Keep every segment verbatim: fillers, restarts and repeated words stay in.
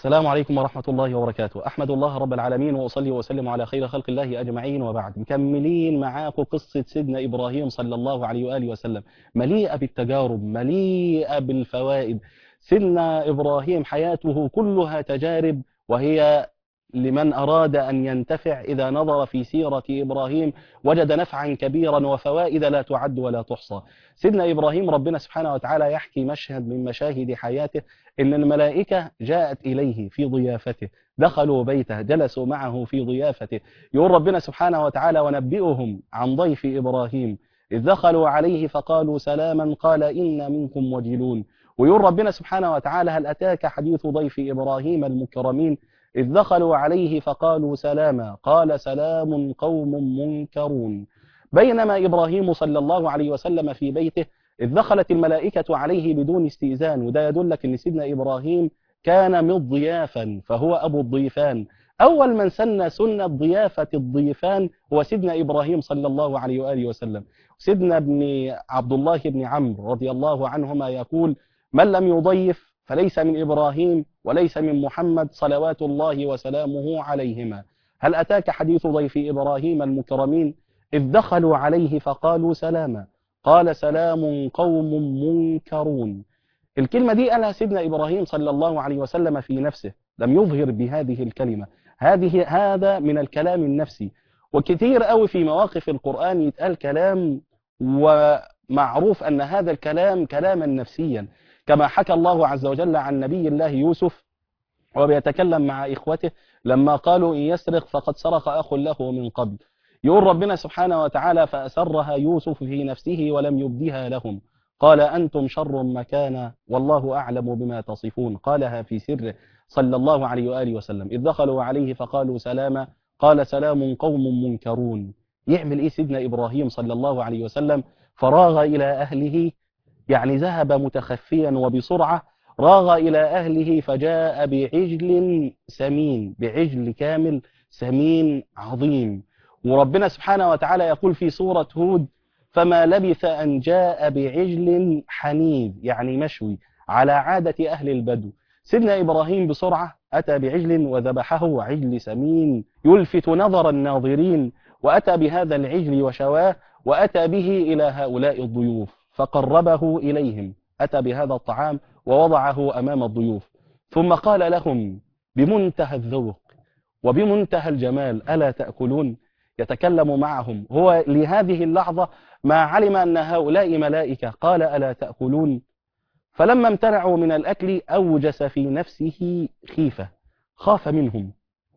السلام عليكم ورحمة الله وبركاته. أحمد الله رب العالمين وأصلي وأسلم على خير خلق الله أجمعين، وبعد مكملين معاكم قصة سيدنا إبراهيم صلى الله عليه وآله وسلم، مليئة بالتجارب، مليئة بالفوائد. سيدنا إبراهيم حياته كلها تجارب، وهي لمن أراد أن ينتفع إذا نظر في سيرة إبراهيم وجد نفعا كبيرا وفوائد لا تعد ولا تحصى. سيدنا إبراهيم ربنا سبحانه وتعالى يحكي مشهد من مشاهد حياته، إن الملائكة جاءت إليه في ضيافته، دخلوا بيته، جلسوا معه في ضيافته. يقول ربنا سبحانه وتعالى: ونبئهم عن ضيف إبراهيم إذ دخلوا عليه فقالوا سلاما قال إنا منكم وجلون. ويقول ربنا سبحانه وتعالى: هل أتاك حديث ضيف إبراهيم المكرمين إذ دخلوا عليه فقالوا سلاما قال سلام قوم منكرون. بينما إبراهيم صلى الله عليه وسلم في بيته إذ دخلت الملائكة عليه بدون استئذان، وده يدلك أن سيدنا إبراهيم كان مضيافا، فهو أبو الضيفان. أول من سن سنة ضيافة الضيفان هو سيدنا إبراهيم صلى الله عليه وآله وسلم. سيدنا ابن عبد الله بن عمرو رضي الله عنهما يقول: من لم يضيف فليس من إبراهيم وليس من محمد صلوات الله وسلامه عليهما. هل أتاك حديث ضيف إبراهيم المكرمين إذ دخلوا عليه فقالوا سلاما قال سلام قوم منكرون. الكلمة دي قالها سيدنا إبراهيم صلى الله عليه وسلم في نفسه، لم يظهر بهذه الكلمة. هذه هذا من الكلام النفسي، وكثير قوي في مواقف القرآن يتقال كلام ومعروف أن هذا الكلام كلاما نفسيا، كما حكى الله عز وجل عن نبي الله يوسف وبيتكلم مع إخوته لما قالوا إن يسرق فقد سرق أخ له من قبل. يقول ربنا سبحانه وتعالى: فأسرها يوسف في نفسه ولم يبدها لهم قال أنتم شر مكانا والله أعلم بما تصفون. قالها في سره صلى الله عليه وآله وسلم. إذ دخلوا عليه فقالوا سلاما قال سلام قوم منكرون. يعمل إيه سيدنا إبراهيم صلى الله عليه وسلم؟ فراغ إلى أهله، يعني ذهب متخفيا وبسرعة، راغ إلى أهله فجاء بعجل سمين، بعجل كامل سمين عظيم. وربنا سبحانه وتعالى يقول في سورة هود: فما لبث أن جاء بعجل حنيذ، يعني مشوي على عادة أهل البدو. سيدنا إبراهيم بسرعة أتى بعجل وذبحه، عجل سمين يلفت نظر الناظرين، وأتى بهذا العجل وشواه، وأتى به إلى هؤلاء الضيوف فقربه إليهم. أتى بهذا الطعام ووضعه أمام الضيوف، ثم قال لهم بمنتهى الذوق وبمنتهى الجمال: ألا تأكلون؟ يتكلم معهم هو لهذه اللحظة ما علم أن هؤلاء ملائكة. قال: ألا تأكلون؟ فلما امتنعوا من الأكل أوجس في نفسه خيفة، خاف منهم.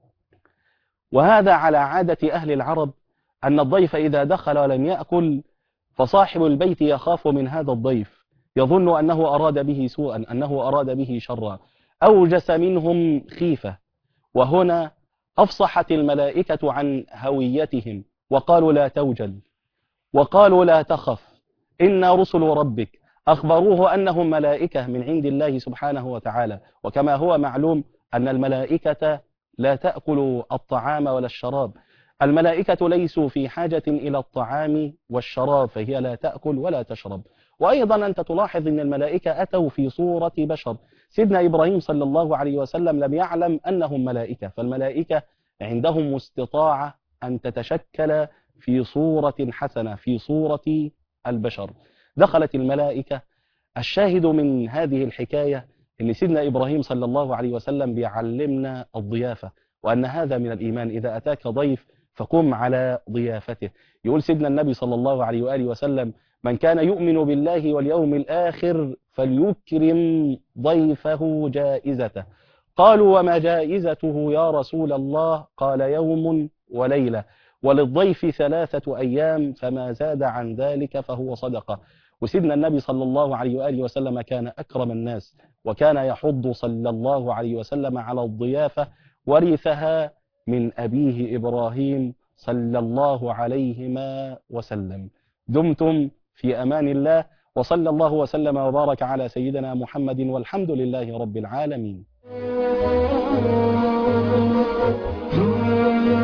وهذا على عادة أهل العرب، أن الضيف إذا دخل ولم يأكل فصاحب البيت يخاف من هذا الضيف، يظن أنه أراد به سوءا، أنه أراد به شرا. أوجس منهم خيفة. وهنا أفصحت الملائكة عن هويتهم وقالوا: لا توجل، وقالوا: لا تخف، إنا رسل ربك. أخبروه أنهم ملائكة من عند الله سبحانه وتعالى. وكما هو معلوم أن الملائكة لا تأكل الطعام ولا الشراب، الملائكة ليسوا في حاجة إلى الطعام والشراب، فهي لا تأكل ولا تشرب. وأيضا أنت تلاحظ أن الملائكة أتوا في صورة بشر. سيدنا إبراهيم صلى الله عليه وسلم لم يعلم أنهم ملائكة، فالملائكة عندهم استطاعة أن تتشكل في صورة حسنة، في صورة البشر. دخلت الملائكة. الشاهد من هذه الحكاية أن سيدنا إبراهيم صلى الله عليه وسلم بيعلمنا الضيافة، وأن هذا من الإيمان. إذا أتاك ضيف فقم على ضيافته. يقول سيدنا النبي صلى الله عليه وآله وسلم: من كان يؤمن بالله واليوم الآخر فليكرم ضيفه جائزته. قالوا: وما جائزته يا رسول الله؟ قال: يوم وليلة، وللضيف ثلاثة أيام، فما زاد عن ذلك فهو صدقة. وسيدنا النبي صلى الله عليه وآله وسلم كان أكرم الناس، وكان يحض صلى الله عليه وسلم على الضيافة، ورثها من أبيه إبراهيم صلى الله عليهما وسلم. دمتم في أمان الله، وصلى الله وسلم وبارك على سيدنا محمد، والحمد لله رب العالمين.